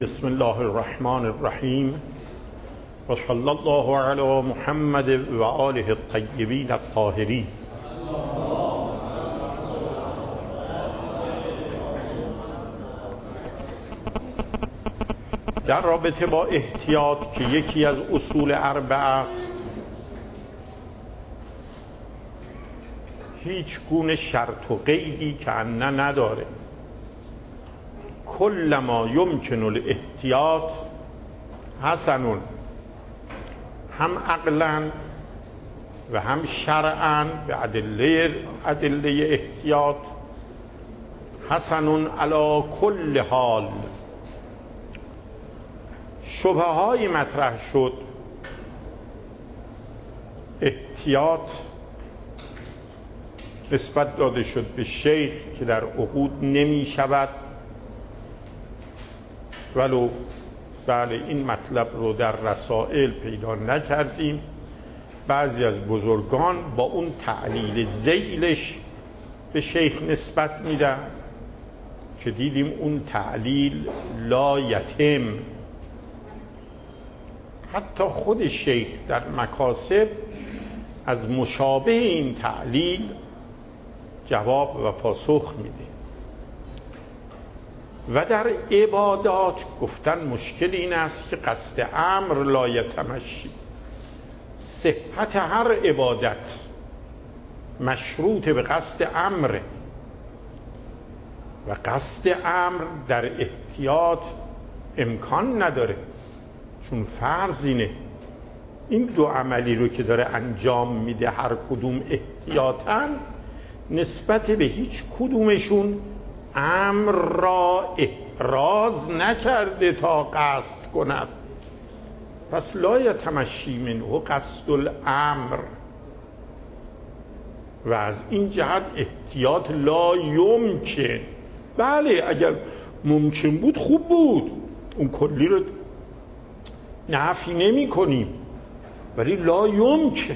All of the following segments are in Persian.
بسم الله الرحمن الرحیم و صلی الله علی محمد و آله الطیبین الطاهرین. در رابطه با احتیاط که یکی از اصول اربعه است، هیچ گونه شرط و قیدی که نداره. کل ما یمکن الاحتیاط حسن، هم عقلا و هم شرعا به ادله احتیاط حسن علی کل حال. شبهه های مطرح شد. احتیاط نسبت داده شد به شیخ که در عقود نمی شود، ولو بله این مطلب رو در رسائل پیدا نکردیم. بعضی از بزرگان با اون تعلیل ذیلش به شیخ نسبت میدن که دیدیم اون تعلیل لا یتم. حتی خود شیخ در مکاسب از مشابه این تعلیل جواب و پاسخ میده. و در عبادات گفتن مشکل این است که قصد امر لا یتمشی. صحت هر عبادت مشروط به قصد امر و قصد امر در احتیاط امکان نداره، چون فرض اینه این دو عملی رو که داره انجام میده هر کدوم احتیاطاً نسبت به هیچ کدومشون امر را احراز نکرده تا قصد کند. پس لا یتمشی منه قصد الامر و از این جهت احتیاط لا یمکن. بله اگر ممکن بود خوب بود، اون کلی رو نفی نمی کنیم، ولی لا یمکن.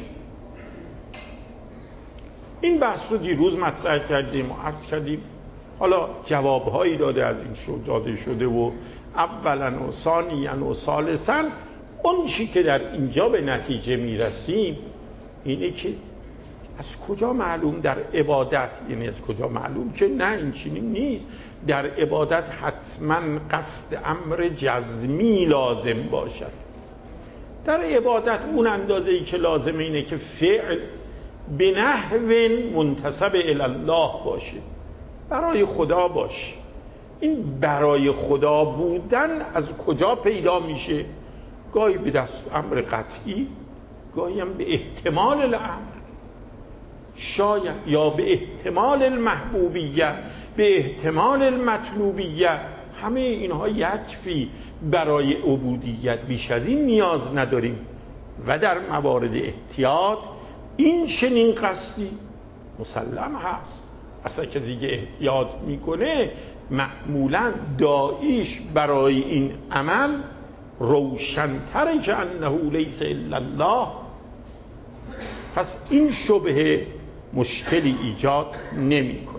این بحث رو دیروز مطرح کردیم و عرض کردیم. حالا جوابهایی داده شده و اولا و ثانیا و ثالثا. اون چی که در اینجا به نتیجه میرسیم اینه که از کجا معلوم در عبادت، یعنی از کجا معلوم که نه این چنین نیست، در عبادت حتما قصد امر جزمی لازم باشد. در عبادت اون اندازه‌ای که لازمه اینه که فعل به نحو منتسب الی الله باشه، برای خدا باشه. این برای خدا بودن از کجا پیدا میشه؟ گاهی به دست امر قطعی، گاهی هم به احتمال الامر، شاید یا به احتمال المحبوبیه، به احتمال المطلوبیه. همه اینها یکفی برای عبودیت، بیش از این نیاز نداریم. و در موارد احتیاط این چنین قصدی مسلم هست. اصلا کسی که احتیاط میکنه معمولا داعیش برای این عمل روشن‌تره که انه لیس الا الله. پس این شبهه مشکلی ایجاد نمیکنه.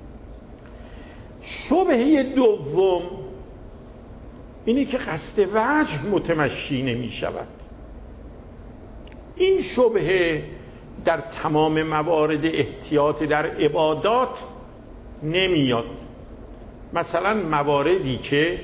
شبهه دوم اینه که قصد وجه متمشی نمی شود. این شبهه در تمام موارد احتیاط در عبادات نمیاد. مثلا مواردی که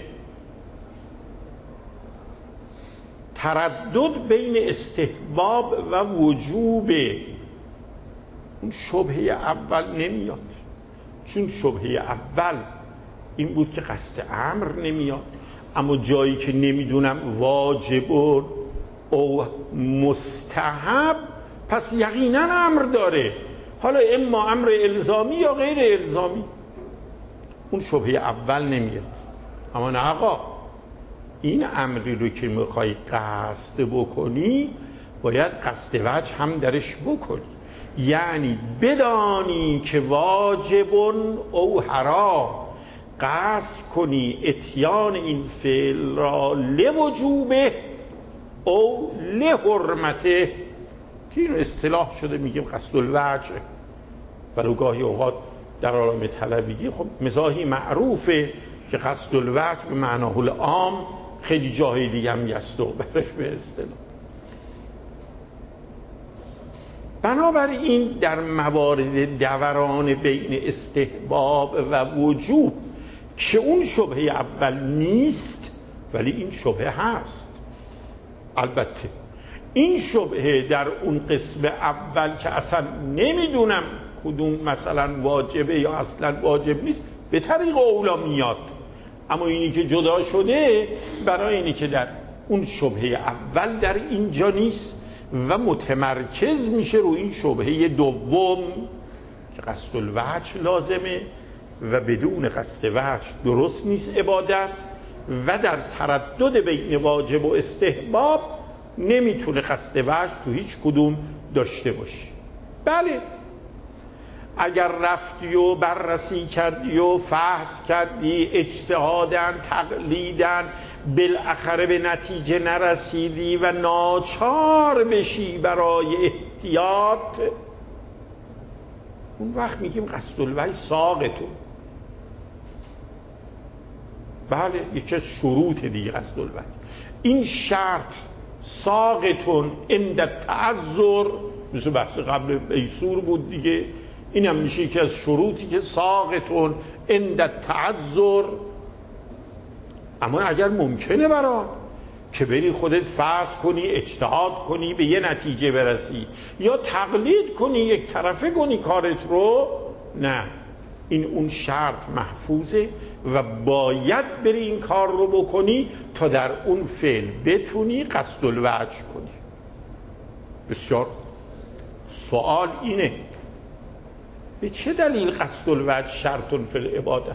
تردد بین استحباب و وجوب، اون شبهه اول نمیاد، چون شبهه اول این بود که قصد امر نمیاد. اما جایی که نمیدونم واجب او مستحب، پس یقینا امر داره، حالا اما امر الزامی یا غیر الزامی، اون شبهه اول نمیاد. اما نه آقا، این امری رو که میخوای قصد بکنی باید قصد وجه هم درش بکنی، یعنی بدانی که واجب او حرام، قصد کنی اتیان این فعل را لوجوبه او لحرمته، که این اصطلاح شده میگیم قصد الوجه. ولو گاهی اوقات در عالم طلبگی خب مزاحی معروفه که قصد الوجه به معناه العام خیلی جاهای دیگه هم یست و برش به اصطلاح. بنابراین در موارد دوران بین استحباب و وجوب که اون شبهه اول نیست ولی این شبهه هست. البته این شبهه در اون قسم اول که اصلا نمیدونم کدوم مثلا واجبه یا اصلا واجب نیست به طریق اولا میاد، اما اینی که جدا شده برای اینی که در اون شبهه اول در اینجا نیست و متمرکز میشه روی این شبهه دوم که قصد الوجه لازمه و بدون قصد وجه درست نیست عبادت و در تردد بین واجب و استحباب نمیتونه قصد وجه تو هیچ کدوم داشته باشی. بله اگر رفتی و بررسی کردی و فحص کردی اجتهاداً تقلیداً بالاخره به نتیجه نرسیدی و ناچار بشی برای احتیاط، اون وقت میگیم قصد الوجه ساقطه. بله یکی از شروط دیگه قصد الوجه این شرط ساقطون عند تعذر، مثل بحث قبل ایسور بود دیگه، این هم میشه یکی از شروطی که ساقطون عند تعذر. اما اگر ممکنه برات که بری خودت فرض کنی اجتهاد کنی به یه نتیجه برسی یا تقلید کنی یک طرفه کنی کارت رو، نه، این اون شرط محفوظه و باید بری این کار رو بکنی تا در اون فعل بتونی قصد الوجه کنی. بسیار سوال اینه به چه دلیل قصد الوجه شرطون فی العباده؟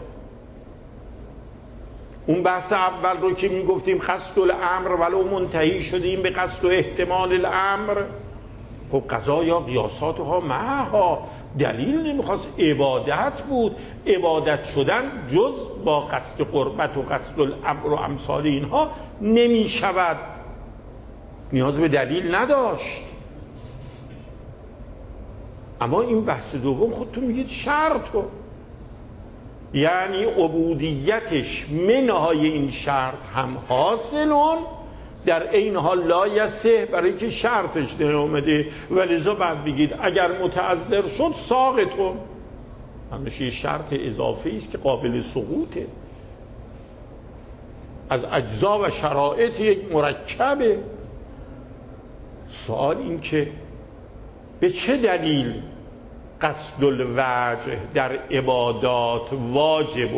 اون بحث اول رو که میگفتیم قصد الامر ولو منتهی شدیم به قصد و احتمال الامر، خب قضا یا قیاسات ها معها دلیل نمیخواست، عبادت بود، عبادت شدن جز با قصد قربت و قصد الامر و امثال اینها نمیشود، نیاز به دلیل نداشت. اما این بحث دوم خودتون میگید شرطو، یعنی عبودیتش منهای این شرط هم حاصلون در این حال لا یصح، برای که شرطش نیامده و لذا بعد بگید اگر متعذر شد ساقطون، همشه یه شرط اضافی است که قابل سقوطه، از اجزا و شرایط یک مرکبه. سوال این که به چه دلیل قصد الوجه در عبادات واجب؟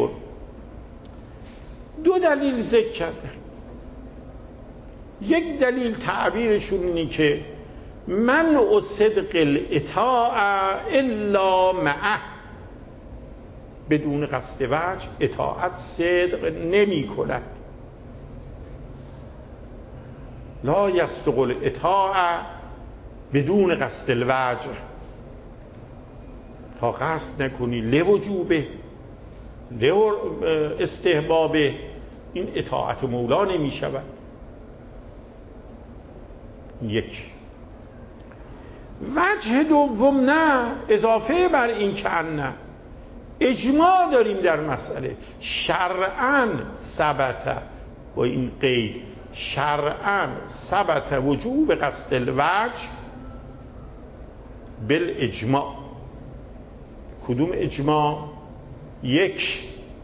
دو دلیل ذکر کردن. یک دلیل تعبیرشون اینه که منع صدق الاطاعه الا معه، بدون قصد وجه اطاعت صدق نمی کند. لا یصدق الاطاعه بدون قصد الوجه، تا قصد نکنی لوجوبه استحبابه این اطاعت مولا نمی شود. یک وجه دوم نه، اضافه بر این که نه، اجماع داریم در مسئله شرعاً ثبت، با این قید شرعاً ثبت وجوب قصد الوجه بالاجماع. کدوم اجماع؟ یک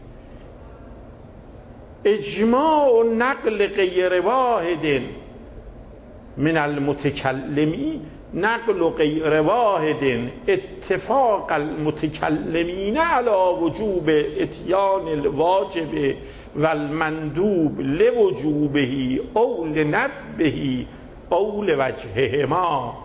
اجماع و نقل غیر واحد من المتکلمین، نقل و غیر واحد اتفاق المتکلمین علی وجوب اتیان الواجب و المندوب لوجوبه او لندبه او لوجههما.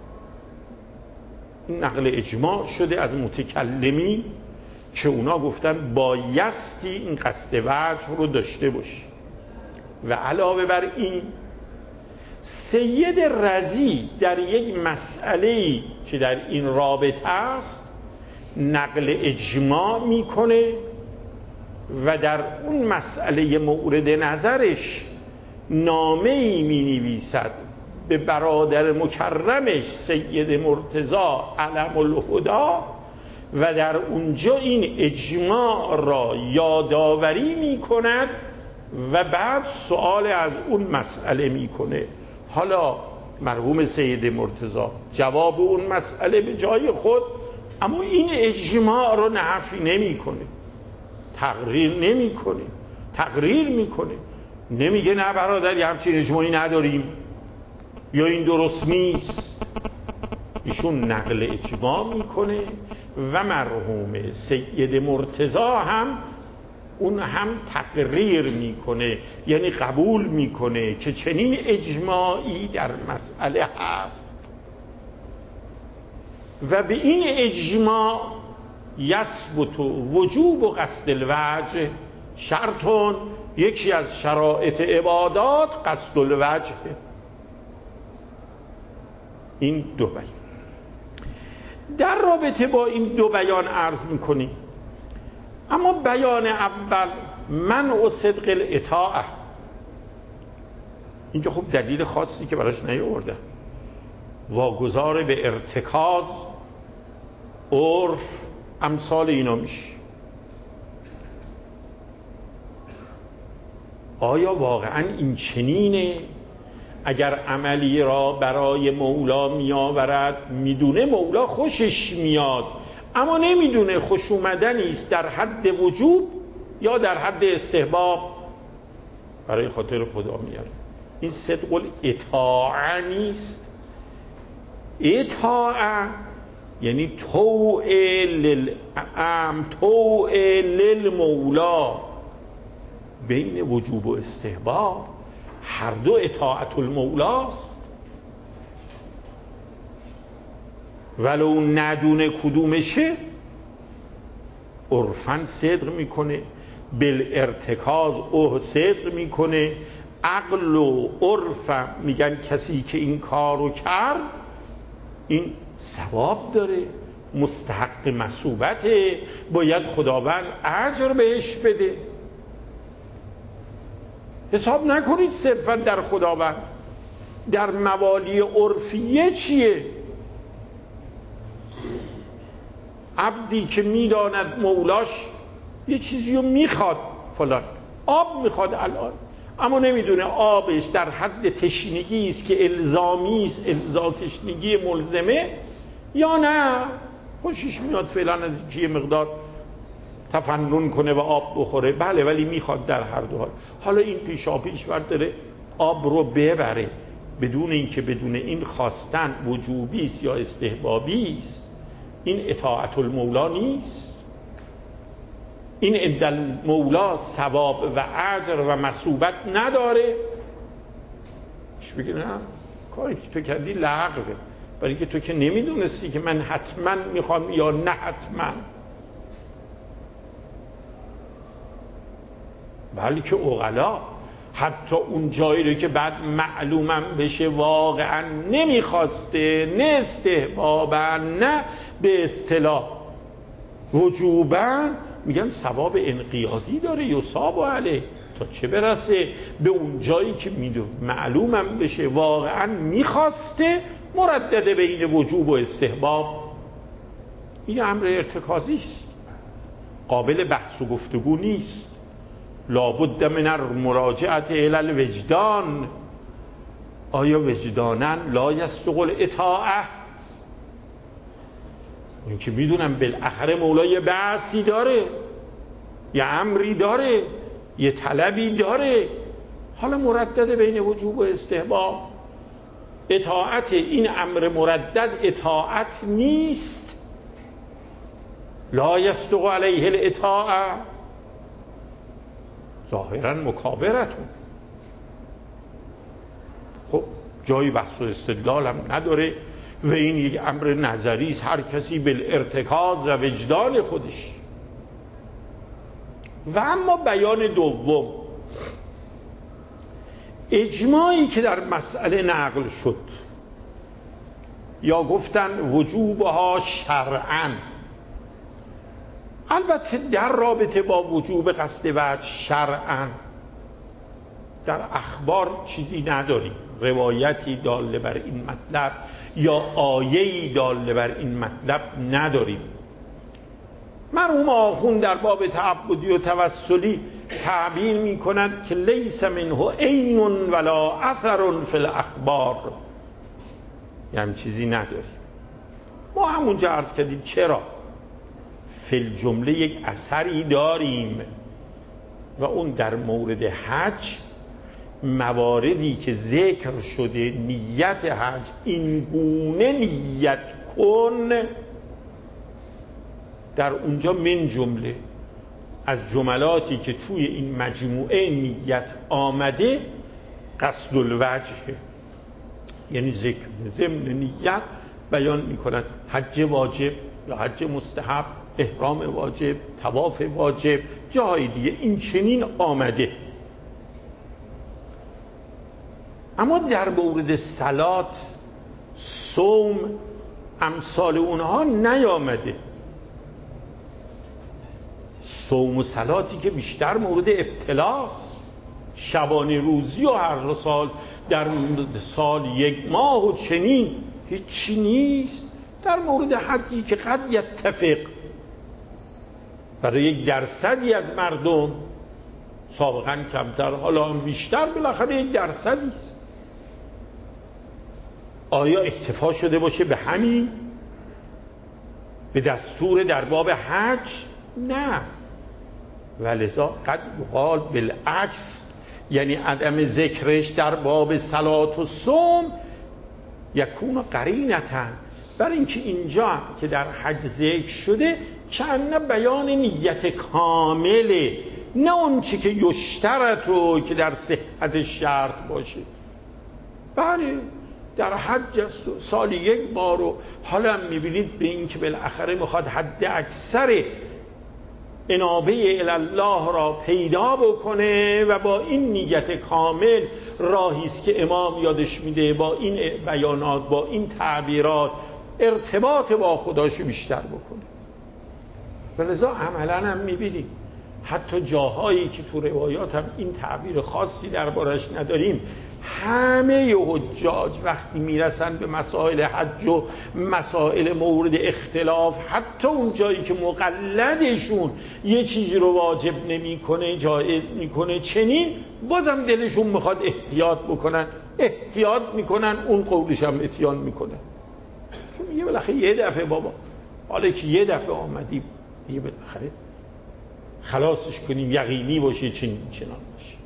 این نقل اجماع شده از متکلمین که اونا گفتن بایستی این قصد وجه رو داشته باشی. و علاوه بر این سید رضی در یک مسئله‌ای که در این رابطه است نقل اجماع میکنه و در اون مسئله مورد نظرش نامه‌ای می‌نویسد به برادر مکرمش سید مرتضی علم الهدی و در اونجا این اجماع را یادآوری میکند و بعد سوال از اون مسئله میکنه. حالا مرحوم سید مرتضی جواب اون مسئله به جای خود، اما این اجماع رو نفی نمیکنه، تقریر میکنه. نمیگه نه برادر یه همچین اجماعی نداریم یا این درست نیست. ایشون نقل اجماع میکنه و مرحوم سید مرتضی هم اون هم تقریر میکنه، یعنی قبول میکنه که چنین اجماعی در مسئله هست و به این اجماع یثبت وجوب و قصد الوجه شرطون، یکی از شرایط عبادات قصد الوجه. این دو بیان در رابطه با این دو بیان عرض میکنیم. اما بیان اول منع صدق الاطاعه، اینجا خب دلیل خاصی که براش نیاورده، واگذار به ارتکاز، عرف، امثال اینا میشه. آیا واقعا این چنینه؟ اگر عملی را برای مولا میآورد میدونه مولا خوشش میاد، اما نمیدونه خوش اومدنی است در حد وجوب یا در حد استحباب، برای خاطر خدا میاره، این صدق الاطاعه نیست. اطاعه یعنی طوع للمولا، بین وجوب و استحباب هر دو اطاعت المولاست، ولو ندونه کدومشه عرفاً صدق میکنه، بالارتکاز صدق میکنه. عقل و عرف میگن کسی که این کارو کرد این ثواب داره، مستحق مثوبته، باید خداوند اجر بهش بده. حساب نکنید صرفا در خداوند، در موالی عرفیه چیه؟ عبدی که میداند مولاش یه چیزی رو میخواد، فلان آب میخواد الان، اما نمیدونه آبش در حد تشنگی است که الزامی است، تشنگی ملزمه، یا نه خوشش میاد فعلا از یه مقدار تفنن کنه و آب بخوره، بله، ولی میخواد در هر دو حال. حالا این پیشاپیش ورد داره آب رو ببره بدون اینکه بدون این خواستن وجوبی است یا استحبابی است، این اطاعت المولا نیست. این عند المولا ثواب و اجر و مثوبت نداره. چی بگه؟ نه، کاری که تو کردی لغوه، برای اینکه تو که نمیدونستی که من حتما میخوام یا نه حتما. بلکه عقلا حتی اون جایی رو که بعد معلومم بشه واقعا نمیخواسته، نه استحبابا نه به اصطلاح وجوبا، میگن ثواب انقیادی داره، یصاب علیه، تا چه برسه به اون جایی که معلومم بشه واقعا میخواسته، مردده بین وجوب و استحباب. این امر ارتکازی است، قابل بحث و گفتگو نیست. لابد من المراجعه الی الوجدان، آیا وجدانا لا یصدق الاطاعه؟ این که میدونم بالاخره مولا یه بحثی داره، یه امری داره، یه طلبی داره، حالا مردد بین وجوب و استحباب. اطاعت این امر مردد اطاعت نیست، لا یصدق علیه الاطاعه، ظاهرا مکابرتون. خب جای بحث و استدلال هم نداره و این یک امر نظری است، هر کسی بالارتکاز و وجدان خودش. و اما بیان دوم، اجماعی که در مسئله نقل شد، یا گفتن وجوبها شرعاً، البته در رابطه با وجوب قصد وجه شرعاً در اخبار چیزی نداریم، روایتی داله بر این مطلب یا آیه‌ای داله بر این مطلب نداریم. مرحوم آخوند در باب تعبدی و توسلی تعبیر می کند که لیس منه عین ولا اثر فی الاخبار، یعنی چیزی نداریم. ما همونجا عرض کردیم چرا فی الجمله یک اثری داریم و اون در مورد حج مواردی که ذکر شده نیت حج این گونه نیت کن، در اونجا من جمله از جملاتی که توی این مجموعه نیت آمده قصد الوجه، یعنی ذکر ضمن نیت بیان میکنن حج واجب یا حج مستحب، احرام واجب، طواف واجب، جای دیگه این چنین آمده. اما در مورد صلات، صوم، امثال اونها نیامده. صوم و صلاتی که بیشتر مورد ابتلاست، شبانه روزی و هر سال در سال یک ماه و چنین هیچی نیست. در مورد حجی که قد یتفق برای 1% از مردم، سابقا کمتر حالا هم بیشتر، بالاخره 1% است. آیا اکتفا شده باشه به همین، به دستور در باب حج؟ نه. ولذا قد یقال بالعکس، یعنی عدم ذکرش در باب صلات و صوم یکون قرینتن، برای اینکه اینجا که در حج ذکر شده چند بیان نیت کامله، نه اون چی که یشترطو که در صحت شرط باشه. بله در حج است سال یک بار، و حالا هم میبینید به این که بالاخره میخواد حد اکثر انابه الله را پیدا بکنه و با این نیت کامل راهی است که امام یادش میده، با این بیانات، با این تعبیرات ارتباط با خداش بیشتر بکنه. ولذا عملا هم میبینیم حتی جاهایی که تو روایات هم این تعبیر خاصی دربارش نداریم، همه حجاج وقتی میرسن به مسائل حج و مسائل مورد اختلاف، حتی اون جایی که مقلدشون یه چیزی رو واجب نمیکنه جایز میکنه چنین، بازم دلشون میخواد احتیاط بکنن، احتیاط میکنن، اون قولش هم اتیان میکنه. چون میگه بالاخره یه دفعه بابا، حالا که یه دفعه آمدیم یه بالاخره خلاصش کنیم، یقینی باشه چنان باشه.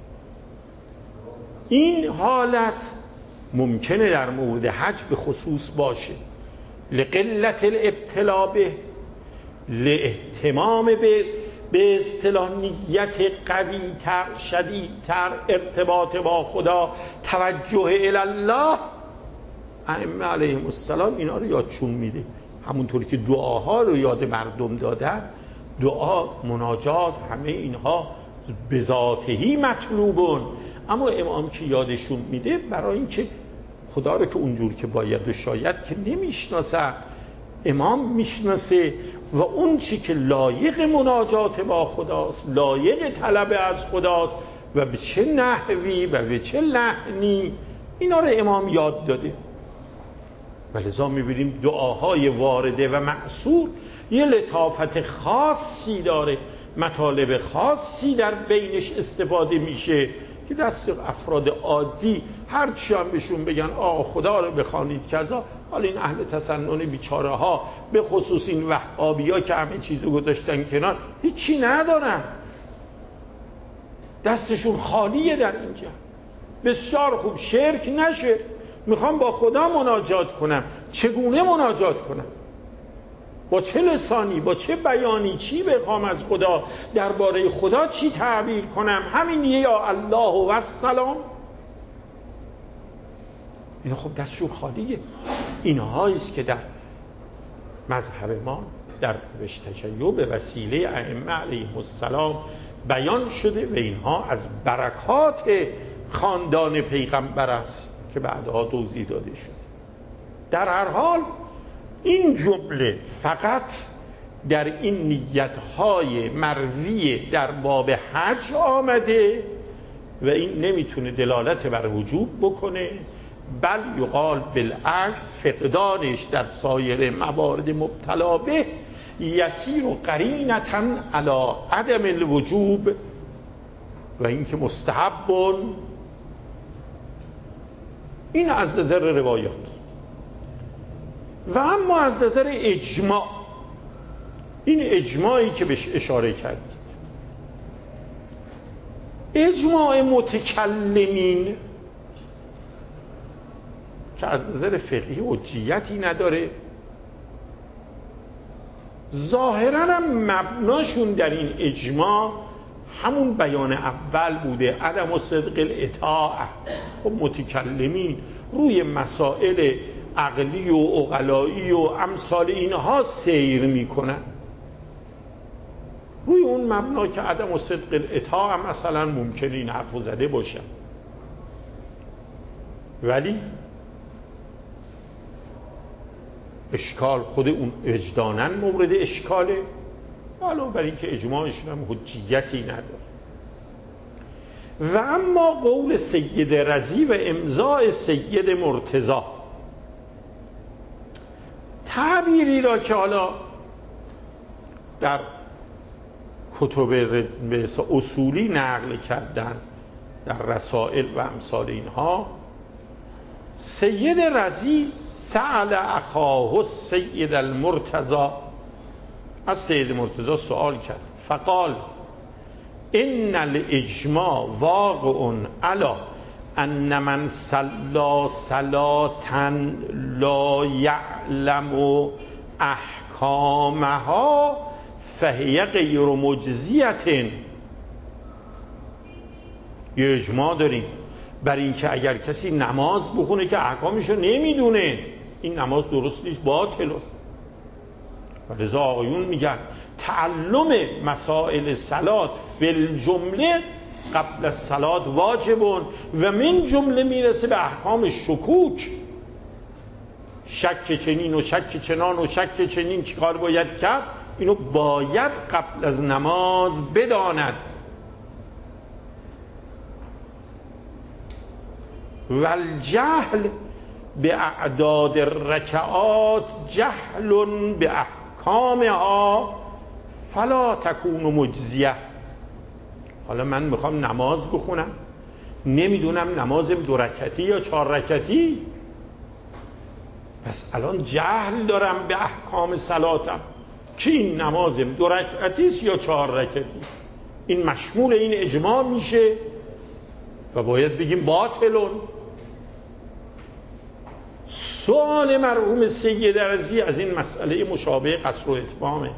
این حالت ممکنه در مورد حج به خصوص باشه، لقلت الابتلا به، لاهتمام به اصطلاح نیت قوی تر، شدیدتر، ارتباط با خدا، توجه الله. ائمه علیهم السلام اینا رو یادشون میده، همونطور که دعاها رو یاد مردم دادن. دعا، مناجات، همه اینها به ذاتهی مطلوبون، اما امام که یادشون میده برای اینکه خدا رو که اونجور که باید و شاید که نمیشناسن، امام میشناسه و اون چی که لایق مناجات با خداست، لایق طلب از خداست و به چه نحوی و به چه لحنی، اینا رو امام یاد داده. ولذا میبینیم دعاهای وارده و معصور یه لطافت خاصی داره، مطالب خاصی در بینش استفاده میشه که دست افراد عادی هر چی هم بهشون بگن خدا رو بخوانید کذا، حالا این اهل تسنن بیچاره ها، به خصوص این وهابی ها که همه چیزو گذاشتن کنار، هیچی ندارن، دستشون خالیه در اینجا. بسیار خوب، شرک نشه، میخوام با خدا مناجات کنم، چگونه مناجات کنم؟ با چه لسانی، با چه بیانی، چی بخوام از خدا، درباره خدا چی تعبیر کنم؟ همین یا الله و السلام. اینا خب دستشون خالیه. اینهاییست که در مذهب ما در روش تشیع به وسیله ائمه علیهم السلام بیان شده و اینها از برکات خاندان پیغمبر است که بعدها توضیح داده شد. در هر حال این جمله فقط در این نیت‌های مروی در باب حج آمده و این نمیتونه دلالت بر وجوب بکنه، بل یقال بالعکس، فقدانش در سایر موارد مبتلا به یسیر و قرینتا علی عدم الوجوب و اینکه مستحب. این از نظر روایات. و اما از نظر اجماع، این اجماعی که بهش اشاره کردید، اجماع متکلمین که از نظر فقهی حجیتی نداره، ظاهراً هم مبناشون در این اجماع همون بیان اول بوده، عدم صدق الاطاعه. خب متکلمین روی مسائل عقلی و عقلایی و امثال اینها سیر میکنن، روی اون مبنا که عدم صدق الاطاعه مثلا ممکنه این حرفو زده باشن، ولی اشکال خود اون وجداناً مورد اشکاله، علاوه بر اینکه اجماعشون هم حجیتی نداره. و اما قول سید رضی و امضاء سید مرتضی، تعبیری را که حالا در کتب اصولی نقل کردن در رسائل و امثال اینها، سید رضی سأل اخاه السید المرتضی، از سید مرتضی سوال کرد، فقال ان الاجماع واقع علی ان من صلی صلاة لا یعلم احکامها فهی غیر مجزیة. یه اجماع داریم بر این که اگر کسی نماز بخونه که احکامشو نمیدونه، این نماز درست نیست، باطله. و لذا آقایون میگن تعلم مسائل صلات فی الجمله قبل الصلات واجبون و من جمله میرسه به احکام شکوک، شک چنین و شک چنان و شک چنین چیکار باید کرد، اینو باید قبل از نماز بداند. و الجهل به اعداد الرکعات جهل به احکامها فلا تکون مجزیه. حالا من میخوام نماز بخونم، نمیدونم نمازم 2 رکعتی یا 4 رکعتی، پس الان جهل دارم به احکام صلاتم که این نمازم 2 رکعتی است یا 4 رکعتی. این مشمول این اجماع میشه و باید بگیم باطلون. سوال مرحوم سید رضی از این مسئله مشابه قصر و اتمامه.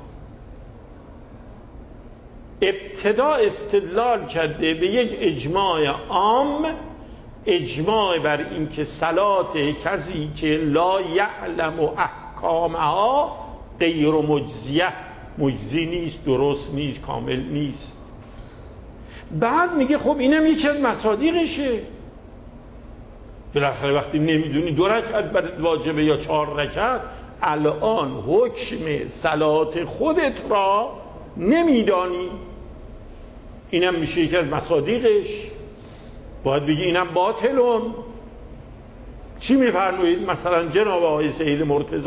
ابتدا استدلال کرده به یک اجماع عام، اجماع بر این که صلات کسی که لا یعلم احکامها غیر مجزیه، مجزی نیست، درست نیست، کامل نیست. بعد میگه خب اینم یکی از مصادیقشه، بالاخره وقتی نمیدونی 2 رکعت برات واجبه یا 4 رکعت، الان حکم صلات خودت را نمیدانی، اینم میشه یکی از مصادیقش، باید بگی اینم باطلون. چی میفرمایید مثلا جناب آقای سید مرتضی؟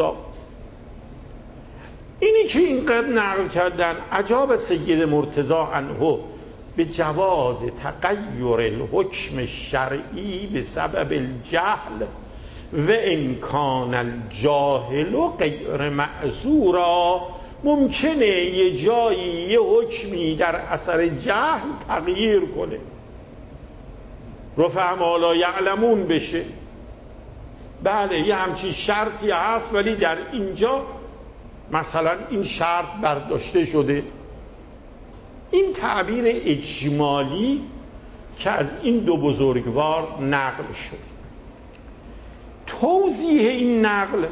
اینی که اینقدر نقل کردن عجاب سید مرتضی عنه به جواز تغییر الحکم الشرعی به سبب الجهل و امکان الجاهل و غیر معذورا، ممکنه یه جایی یه حکمی در اثر جهل تغییر کنه، رفع ما لا یعلمون بشه. بله یه همچین شرطی هست، ولی در اینجا مثلا این شرط برداشته شده. این تعبیر اجمالی که از این 2 بزرگوار نقل شد. توضیح این نقل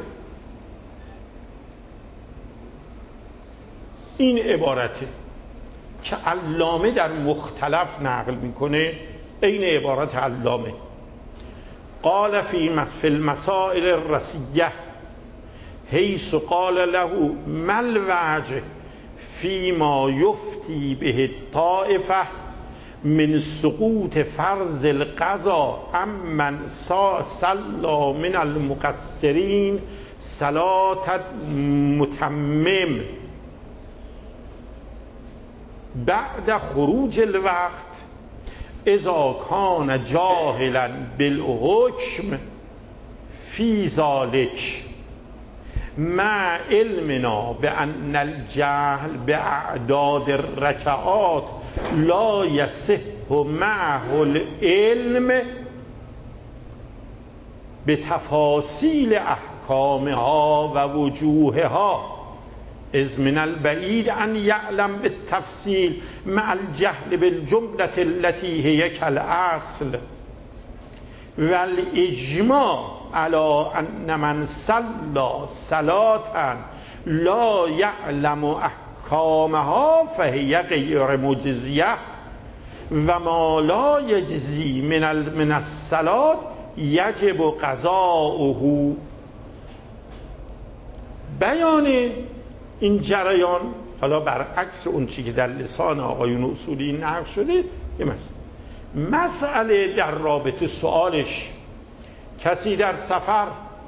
این عبارته که علامه در مختلف نقل میکنه، این عبارت علامه قال فی المسائل الرسیه حیث قال له ما الوجه فيما يفتي به الطائفة من سقوط فرض القضاء عمن صلى من المقصرين صلاة متمم. بعد خروج الوقت اذا کان جاهلا بالحکم فی ذلک مع علمنا بأن الجهل بأعداد الرکعات لا یصح معه العلم بتفاصیل احکامها و وجوهها اذ من البعید ان یعلم بالتفصیل مع الجهل بالجملة التي هي كالاصل والاجماع على ان من صلى صلاة لا يعلم احکامها فهي غیر مجزیه و ما لا یجزی من الصلاة یجب قضاؤه. بیان این جریان حالا برعکس اون چی که در لسان آقایون اصولی نقل شده یه مسئله در رابطه سوالش کسی در سفر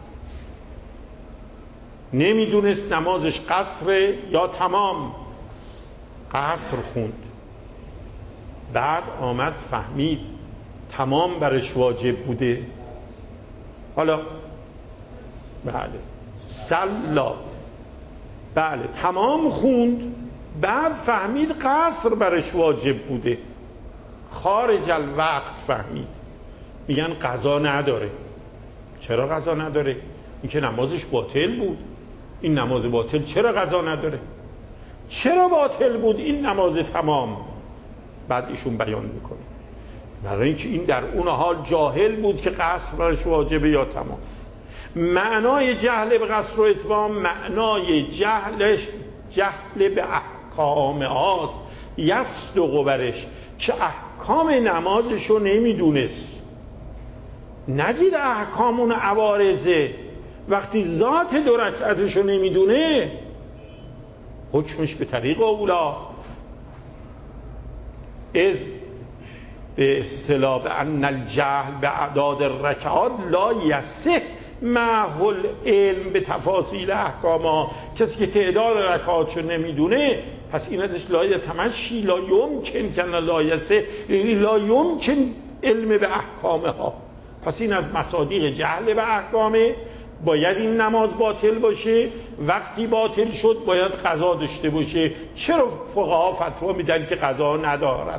نمیدونست نمازش قصر یا تمام، قصر خوند، بعد آمد فهمید تمام برش واجب بوده، حالا بله صلا بله تمام خوند، بعد فهمید قصر برش واجب بوده، خارج الوقت فهمید، میگن قضا نداره. چرا قضا نداره؟ این که نمازش باطل بود. این نماز باطل چرا قضا نداره؟ چرا باطل بود این نماز تمام؟ بعد ایشون بیان میکنه برای اینکه این در اون حال جاهل بود که قصر برش واجبه یا تمام. معنای جهل به قصر و اتمام معنای جهل به احکام هاست، یصدق برش که احکام نمازشو نمیدونست. نگید احکام اون عوارضه، وقتی ذات دو رکعتشو نمیدونه حکمش به طریق اولا از به اصطلاح ان الجهل به اعداد الرکعات لا یصح معه العلم به تفاصیل احکامها. کسی که تعداد رکعاتشو نمیدونه پس این ازش لا یتمشی لا یمکن کن لا یصح، یعنی لا یمکن علم به احکامها. پس این از مصادیق جهل به احکامه. باید این نماز باطل باشه، وقتی باطل شد باید قضا داشته باشه. چرا فقها فتوا میدن که قضا ندارد؟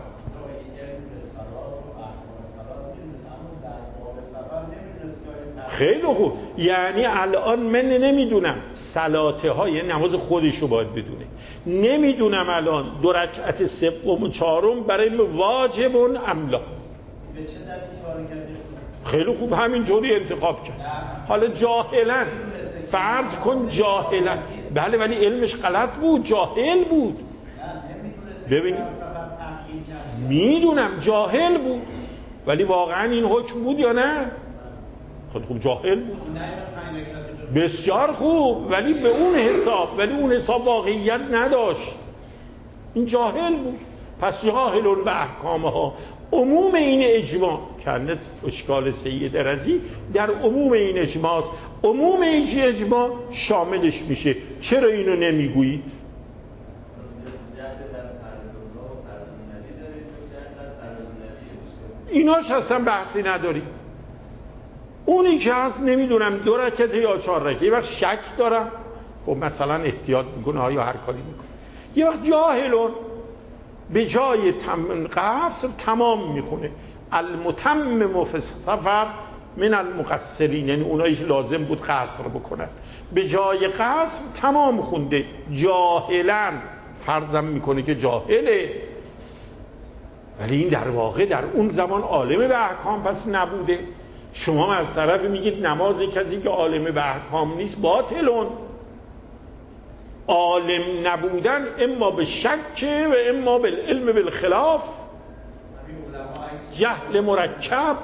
خیلی خوب، یعنی الان من نمیدونم صلاته های نماز خودشو باید بدونه، نمیدونم الان دو رکعت سوم و چهارم برای واجب املا. خیلی خوب همینطوری انتخاب کرد. حالا جاهلا فرض کن جاهلا، بله ولی علمش غلط بود، جاهل بود. ببینید میدونم جاهل بود ولی واقعا این حکم بود یا نه؟ خیلی خوب جاهل بود، بسیار خوب، ولی به اون حساب واقعیت نداشت. این جاهل بود. پس جاهلون به احکامها. عموم این اجماع کنه اشکال سید رضی در عموم این اجماع است. عموم این اجماع شاملش میشه. چرا اینو نمیگویید؟ ایناش اصلا بحثی نداری. اونی که هست نمیدونم دو رکعت یا 4 رکعت، یه وقت شک دارم خب مثلا احتیاط میکنه یا هر کاری میکنه، یه وقت جاهلون به جای قصر تمام میخونه. المتمم فی السفر من المقصرین، یعنی اونایی که لازم بود قصر بکنن به جای قصر تمام خونده. جاهلا فرضم میکنه که جاهله، ولی این در واقع در اون زمان عالم به احکام پس نبوده. شما از طرف میگید نماز کسی که عالم به احکام نیست باطلون. عالم نبودن اما به شک و اما بالعلم بالخلاف، جهل مرکب.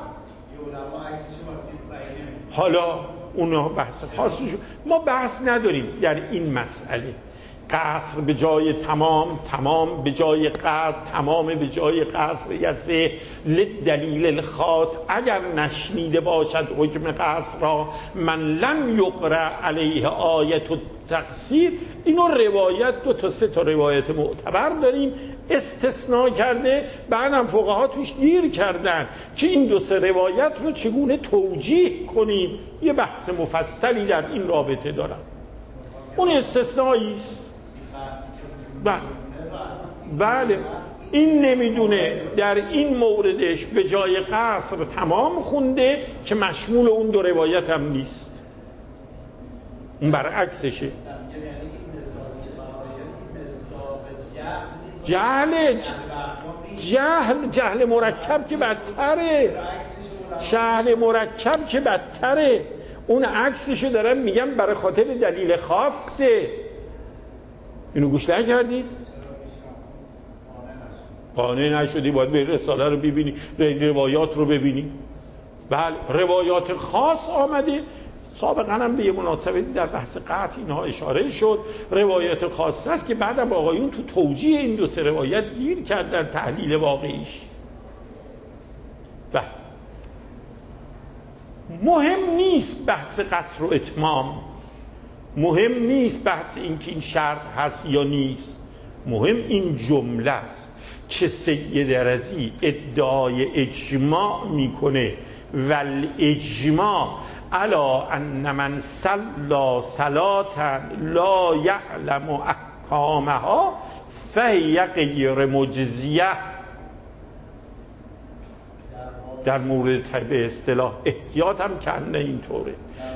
حالا اونها بحث خاصی شد، ما بحث نداریم در این مسئله. قصر به جای تمام، تمام به جای قصر، تمام به جای قصر یسه لدلیل الخاص. اگر نشنیده باشد حکم قصر را من لم یقرأ علیه آیت تقصیر، اینو روایت 2 تا 3 تا روایت معتبر داریم استثناء کرده، بعدم فقها توش گیر کردن که این 2 3 روایت رو چگونه توجیه کنیم. یه بحث مفصلی در این رابطه دارن. اون استثنایی است. بله این نمیدونه در این موردش به جای قصر تمام خونده که مشمول اون 2 روایت هم نیست، اون برعکسشه. جهل مرکب که بدتره، جهل مرکب که بدتره. اون عکسشو دارم میگم برای خاطر دلیل خاصه. اینو گوش نکردید؟ قانع نشدی باید به رساله رو ببینی، روایات رو ببینی. بله روایات خاص آمده. سابقا هم به یه مناسبتی در بحث قطع اینها اشاره شد. روایات خاص است که بعدم آقایون تو توجیه این 2 3 روایت گیر کردن تحلیل واقعیش. بله مهم نیست بحث قصر و اتمام، مهم نیست بحث این که این شرط هست یا نیست، مهم این جمله است که سید رضی ادعای اجماع میکنه ول اجماع الا ان من صلا صلاة لا یعلم احکامها فهی غیر مجزیه. در مورد به اصطلاح احتیاط هم کنه اینطوره.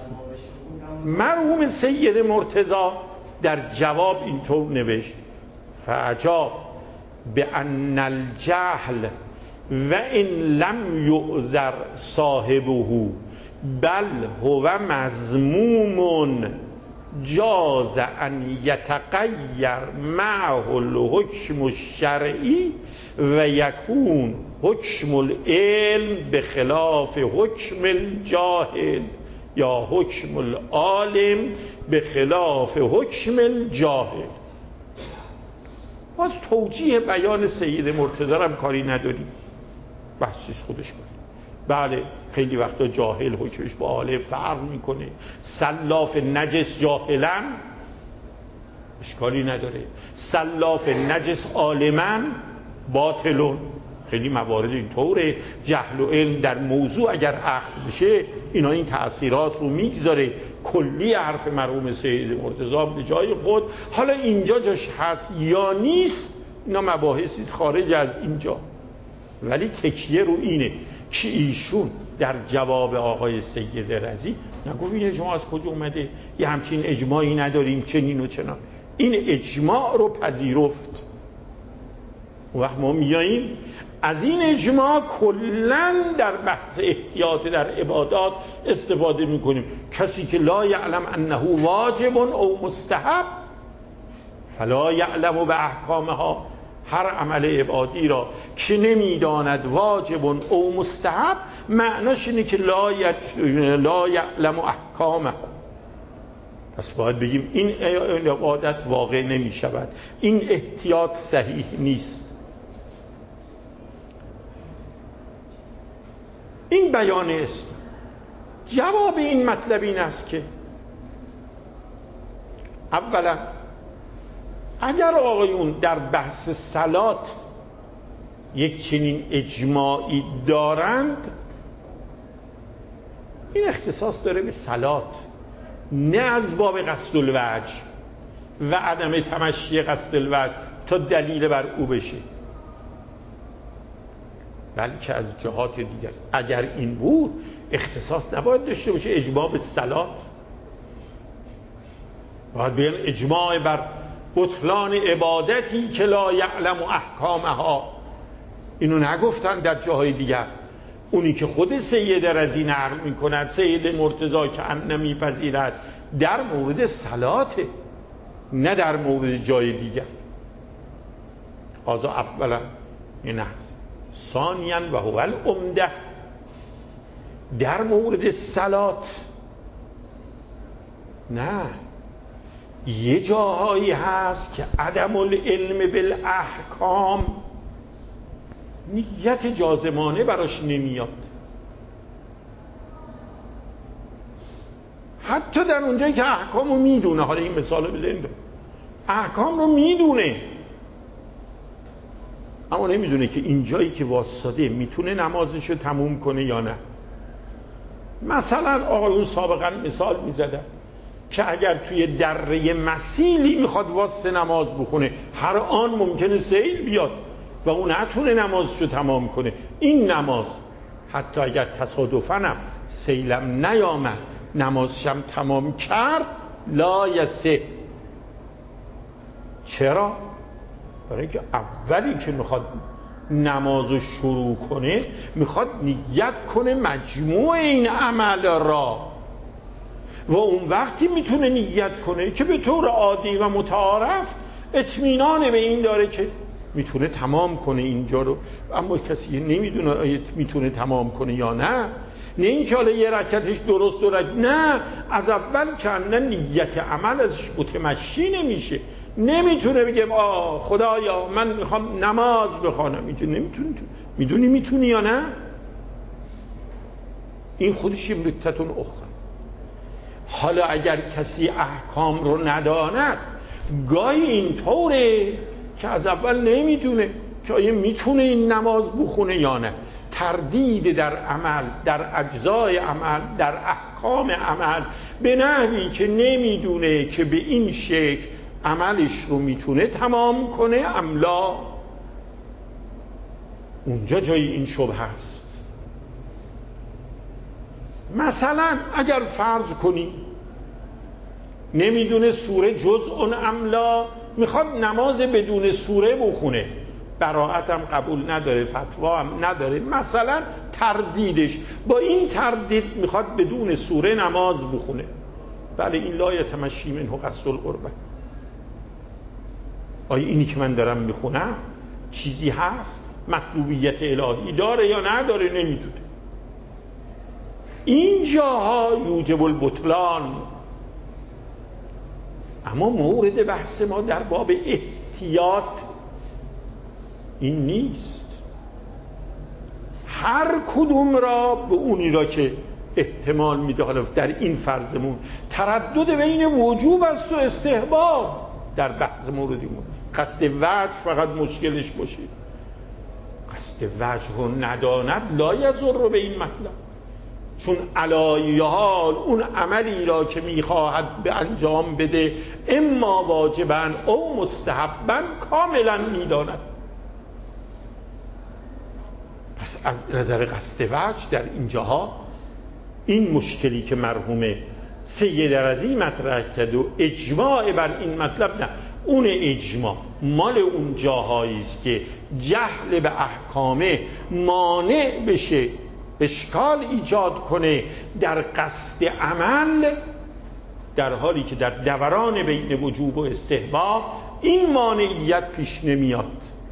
مرحوم سید مرتضی در جواب اینطور نوشت فعجاب به ان الجهل و ان لم یعذر صاحبه بل هو مذموم جاز ان یتغیر معه الحکم الشرعی و یکون حکم العلم به خلاف حکم الجاهل یا حکم العالم به خلاف حکم الجاهل. باز توجیه بیان سید مرتضی هم کاری نداریم، بحثش خودش بود. بله خیلی وقتا جاهل حکمش با عالم فرق میکنه. سلاف نجس جاهلا اشکالی نداره، سلاف نجس عالما باطلون. خیلی موارد اینطوره. جهل و علم در موضوع اگر اخذ بشه اینا این تأثیرات رو میگذاره. کلی حرف مرحوم سید مرتضی به جای خود. حالا اینجا جاش هست یا نیست اینا مباحثی خارج از اینجا، ولی تکیه رو اینه که ایشون در جواب آقای سید رضی نگفت این اجماع از کجا اومده، یه همچین اجماعی نداریم چنین و چنان. این اجماع رو پذیرفت. اون وقت ما میاییم از این اجماع کلن در بحث احتیاط در عبادات استفاده میکنیم. کسی که لا یعلم انه واجب او مستحب فلا یعلم به احکامها، هر عمل عبادی را که نمیداند واجب او مستحب معناش اینه که لا یعلم احکامها. پس باید بگیم این عبادت واقع نمی شود، این احتیاط صحیح نیست. این بیان است. جواب این مطلب این است که اولا اگر آقایون در بحث صلات یک چنین اجماعی دارند، این اختصاص داره به صلات، نه از باب قصد الوجه و عدم تمشی قصد الوجه تا دلیل بر او بشه، بلکه از جهات دیگر. اگر این بود اختصاص نباید داشته باشه اجماع به صلات، باید بیان اجماع بر بطلان عبادتی که لا یعلم احکامها. اینو نگفتن در جاهای دیگر. اونی که خود سید رضی نقل میکند سید مرتضی که ان نمیپذیرد در مورد صلاته، نه در مورد جای دیگر. آزا اولا این است. ثانیاً و هو العمده، در مورد صلات نه، یه جاهایی هست که عدم العلم بالاحکام نیت جازمانه براش نمیاد. حتی در اونجایی که احکام رو میدونه. حالا این مثال رو بزنید، احکام رو میدونه اما نمیدونه که اینجایی که واسطه میتونه نمازش رو تموم کنه یا نه. مثلا آقایون سابقا مثال میزدن که اگر توی دره مسیلی میخواد واسه نماز بخونه، هر آن ممکنه سیل بیاد و اون نتونه نمازش رو تمام کنه. این نماز حتی اگر تصادفاً هم سیلم نیامد نمازشم تمام کرد، لا یسه. چرا؟ برای اینکه اولی که میخواد نماز رو شروع کنه میخواد نیت کنه مجموع این عمل را، و اون وقتی میتونه نیت کنه که به طور عادی و متعارف اطمینان به این داره که میتونه تمام کنه اینجا رو. اما کسی نمیدونه میتونه تمام کنه یا نه. نه اینکه حالا یه رکعتش درست نه، از اول که نیت عمل ازش متمشی نمیشه. نمیتونه بگه خدایا من میخوام نماز بخوانم، اینجا نمیتونه. میدونی میتونی یا نه؟ این خودش یه نکته‌تون اخرى. حالا اگر کسی احکام رو نداند، گاهی اینطوره که از اول نمیدونه که آیا میتونه این نماز بخونه یا نه. تردید در عمل، در اجزای عمل، در احکام عمل به نحوی که نمیدونه که به این شکل عملش رو میتونه تمام کنه املا، اونجا جای این شبهه است. مثلا اگر فرض کنی نمیدونه سوره جزء املا، میخواد نماز بدون سوره بخونه، براءت هم قبول نداره، فتوا هم نداره، مثلا تردیدش با این تردید میخواد بدون سوره نماز بخونه، بله این لا یتمشی منه قصد القربه. آیا اینی که من دارم میخونم چیزی هست؟ مطلوبیت الهی داره یا نداره؟ نمیدونه. این جاها یوجب البطلان. اما مورد بحث ما در باب احتیاط این نیست. هر کدوم را به اونی را که احتمال میده، حالا در این فرضمون تردد بین وجوب است و استحباب در بحث موردیمون، قصد وجه فقط مشکلش باشه. قصد وجه رو نداند لا یضر به این مطلب، چون علای حال اون عملی را که میخواهد به انجام بده اما واجباً او مستحباً کاملاً میداند. پس از نظر قصد وجه در اینجاها این مشکلی که مرحوم سید رضی مطرح کرد و اجماع بر این مطلب، نه، اون اجماع مال اون جاهایی است که جهل به احکامه مانع بشه، اشکال ایجاد کنه در قصد عمل، در حالی که در دوران بین وجوب و استحباب این مانعیت پیش نمیاد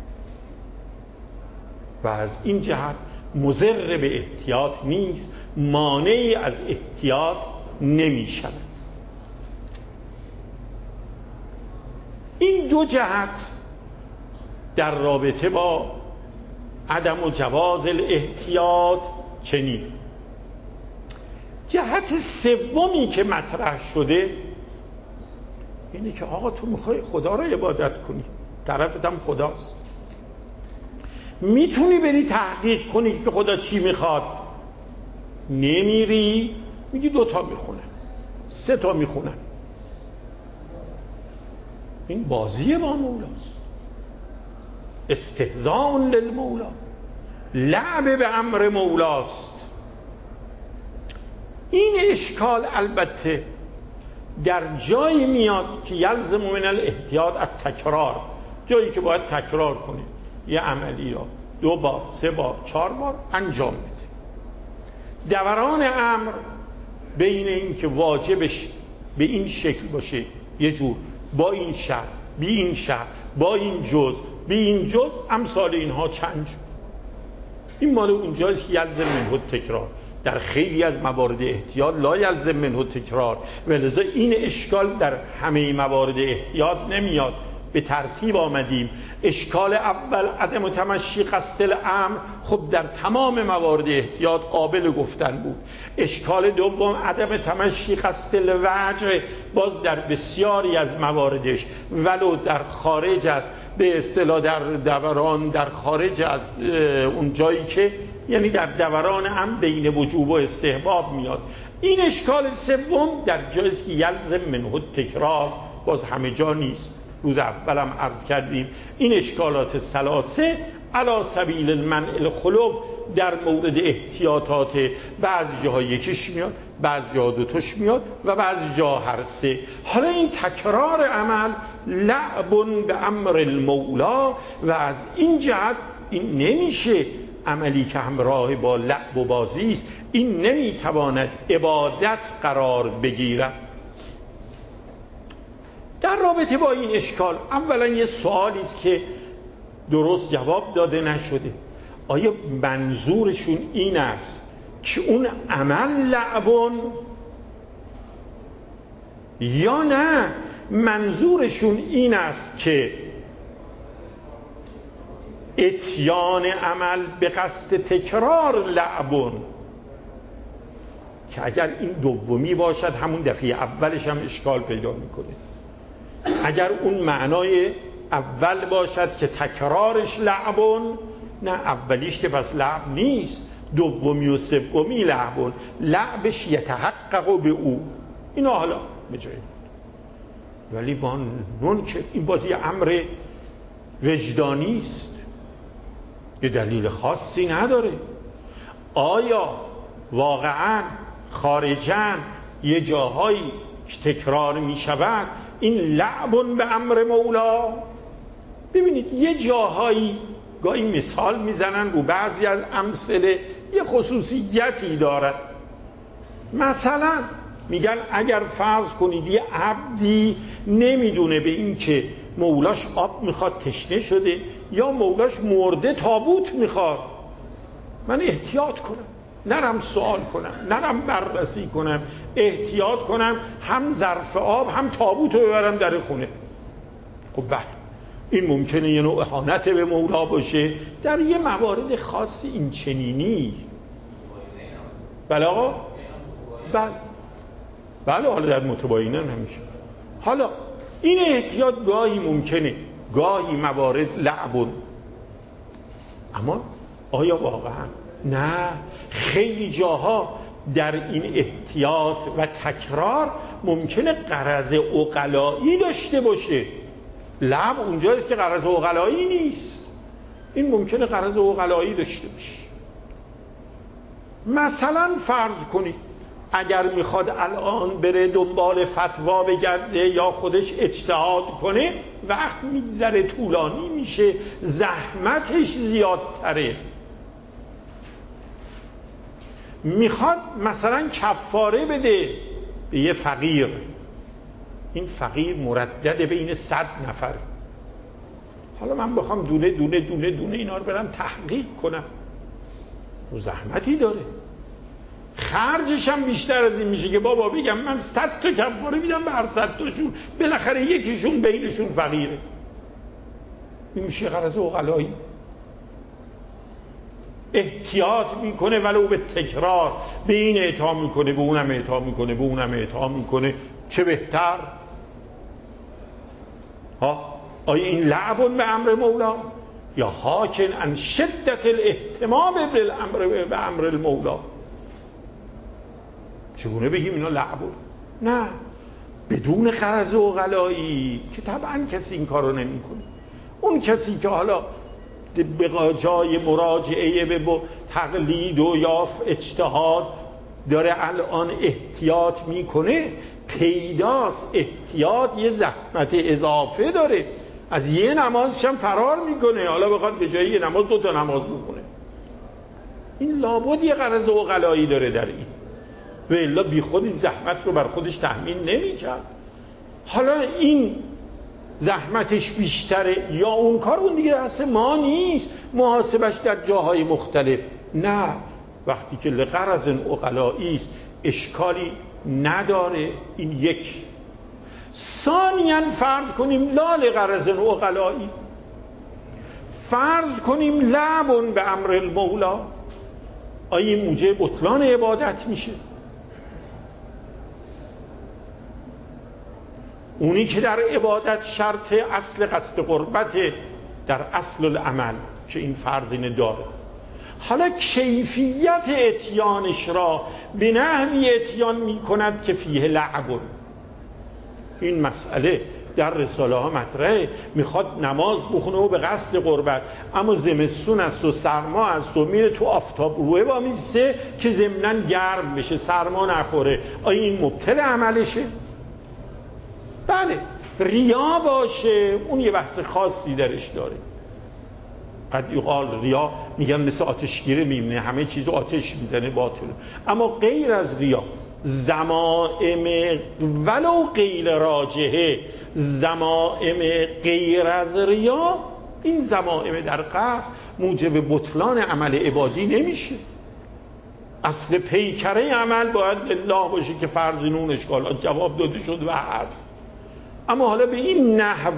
و از این جهت مضر به احتیاط نیست، مانعی از احتیاط نمی شود. این دو جهت در رابطه با عدم و جواز الاحتیاط چنین. جهت سومی که مطرح شده اینه که آقا تو میخوای خدا را عبادت کنی، طرفت هم خداست، میتونی بری تحقیق کنی که خدا چی میخواد، نمیری میگی 2 تا میخونن 3 تا میخونن. این بازی با مولاست، استهزاء للمولا، لعب به امر مولاست. این اشکال البته در جایی میاد که یلزم من الاحتیاط التکرار، جایی که باید تکرار کنی یه عملی را 2 بار 3 بار 4 بار انجام بده. دوران امر بین این که واجبش به این شکل باشه یه جور، با این شرط، بی این شرط، با این جز، بی این جز، امثال اینها چند. این مال اونجاست که یلزم منه تکرار. در خیلی از موارد احتیاط لا یلزم منه تکرار و لذا این اشکال در همه موارد احتیاط نمیاد. به ترتیب آمدیم. اشکال اول عدم تمشی قصد الامر، خب در تمام موارد احتیاط قابل گفتن بود. اشکال دوم عدم تمشی قصد الوجه، باز در بسیاری از مواردش ولو در خارج از به اصطلاح در دوران، در خارج از اون جایی که یعنی در دوران هم بین وجوب و استحباب میاد. این اشکال سوم در جایی که یلزم منه تکرار، باز همه جا نیست. روز اولم عرض کردیم این اشکالات ثلاثه علی سبیل المنع الخلو در مورد احتیاطات، بعضی جاها یکیش میاد، بعضی جاها دوتاش میاد و بعضی جاها هر سه. حالا این تکرار عمل لعب به امر المولا و از این جهت این نمیشه عملی که همراه با لعب و بازی است، این نمیتواند عبادت قرار بگیرد. در رابطه با این اشکال اولا یه سوالی است که درست جواب داده نشده. آیا منظورشون این است که اون عمل لعبون یا نه منظورشون این است که اتیان عمل به قصد تکرار لعبون؟ که اگر این دومی باشد همون دفعه اولش هم اشکال پیدا میکنه. اگر اون معنای اول باشد که تکرارش لعبون، نه اولیش که پس لعب نیست، دومی و سومی لعبون، لعبش یتحقق به او. اینا حالا بجایی بود، ولی با منکر این بازی امر وجدانی است، یه دلیل خاصی نداره. آیا واقعا خارجاً یه جاهایی که تکرار می شود این لعبون به امر مولا؟ ببینید یه جاهایی گاهی مثال میزنن رو بعضی از امثله یه خصوصیتی دارد. مثلا میگن اگر فرض کنید یه عبدی نمیدونه به این که مولاش آب میخواد، تشنه شده، یا مولاش مرده تابوت میخواد، من احتیاط کنم، نرم سوال کنم، نرم بررسی کنم، احتیاط کنم، هم ظرف آب هم تابوت رو ببرم در خونه. خب بله این ممکنه یه نوع اهانت به مولا باشه در یه موارد خاصی این چنینی. بله آقا؟ بله حالا در متباینن همیشه. حالا این احتیاط گاهی ممکنه، گاهی موارد لعبون. اما آیا واقعا؟ نه، خیلی جاها در این احتیاط و تکرار ممکنه غرض عقلایی داشته باشه. لعب اونجاییست که غرض عقلایی نیست، این ممکنه غرض عقلایی داشته باشه. مثلا فرض کنید اگر میخواد الان بره دنبال فتوا بگرده یا خودش اجتهاد کنه، وقت میگذره، طولانی میشه، زحمتش زیادتره. میخواد مثلا کفاره بده به یه فقیر، این فقیر مردد بین 100 نفر. حالا من بخوام دونه دونه دونه دونه اینا رو برم تحقیق کنم، و زحمتی داره، خرجش هم بیشتر از این میشه که بابا بگم من 100 تا کفاره میدم به هر 100 تاشون، بالاخره یکیشون بینشون فقیره. این میشه غرض عقلایی. احتیاط میکنه ولو به تکرار، به این اعطا میکنه، به اونم اعطا میکنه، به اونم اعطا میکنه، چه بهتر. آیا این لعبون به امر مولا یا حاکن عن شدت الاهتمام به امر المولا؟ چگونه بگیم اینا لعبون؟ نه، بدون غرض عقلایی که طبعا کسی این کارو نمیکنه. اون کسی که حالا به جای مراجعه به تقلید و یا اجتهاد داره الان احتیاط میکنه، پیداست احتیاط یه زحمت اضافه داره، از یه نمازش هم فرار میکنه، حالا بخواد به جای یه نماز 2 تا نماز بخونه. این لابد یه غرض عقلایی داره در این، و الا بی خود این زحمت رو بر خودش تحمیل نمیکرد. حالا این زحمتش بیشتره یا اون کار، اون دیگه اصلا ما نیست، محاسبش در جاهای مختلف. نه، وقتی که لغرض عقلایی است اشکالی نداره. این یک. ثانیاً فرض کنیم لا لغرض عقلایی، فرض کنیم لعب به امر المولا، آیا این موجب بطلان عبادت میشه؟ اونی که در عبادت شرط اصل قصد قربت در اصل العمل که این فرض اینه داره، حالا کیفیت اتیانش را به نحوی اتیان می کند که فیه لعب، این مسئله در رساله ها مطرحه. میخواد نماز بخونه و به قصد قربت، اما زمستون است و سرما است و میره تو آفتاب روه با میسته که ضمناً گرم بشه سرما نخوره، آیا این مبطل عملشه؟ بله. ریا باشه اون یه بحث خاصی درش داره. قد یقال ریا میگن مثل آتشگیره میمونه، همه چیزو آتش میزنه باطل. اما غیر از ریا ضمائم ولو غیر راجحه، ضمائم غیر از ریا، این ضمائم در قصد موجب بطلان عمل عبادی نمیشه. اصل پیکره عمل باید الله باشه که فرض نون اشکالات جواب داده شد و هست. اما حالا به این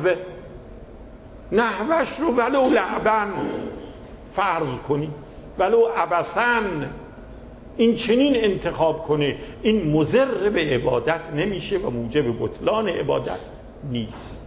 نحوش رو ولو لعبن فرض کنی، ولو عبثن این چنین انتخاب کنه، این مضر به عبادت نمیشه و موجب بطلان عبادت نیست.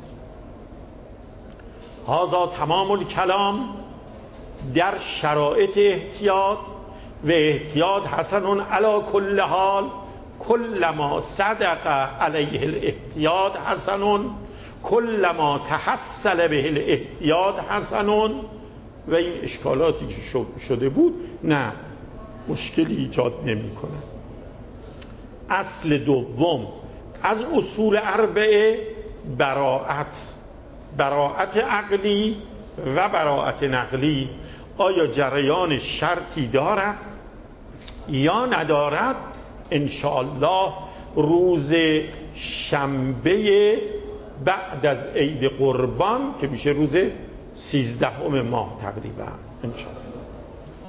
هذا تمام الکلام در شرایط احتیاط و احتیاط حسن علی کل حال، کلما صدق علیه الاحتیاط حسن کلما تحصل به الاحتیاط حسن. و این اشکالاتی که شده بود نه مشکلی ایجاد نمی کنه. اصل دوم از اصول اربعه براءت عقلی و براءت نقلی. آیا جریان شرطی دارد یا ندارد؟ انشاءالله روز شنبه بعد از عید قربان که میشه روز 13 ماه تقریبا انشاءالله.